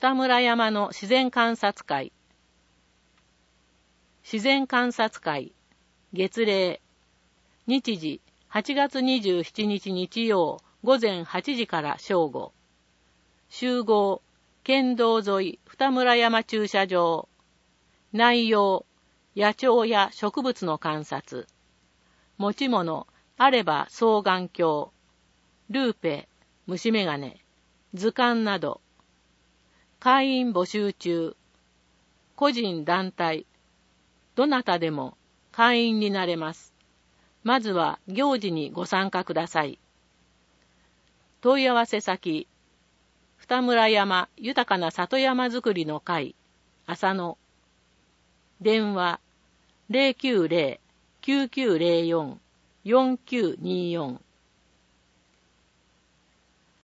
二村山の自然観察会。自然観察会。月例。日時8月27日日曜午前8時から正午。集合。県道沿い二村山駐車場。内容。野鳥や植物の観察。持ち物。あれば双眼鏡。ルーペ。虫眼鏡。図鑑など。会員募集中。個人団体。どなたでも会員になれます。まずは行事にご参加ください。問い合わせ先。二村山豊かな里山づくりの会。浅野。電話。090-9904-4924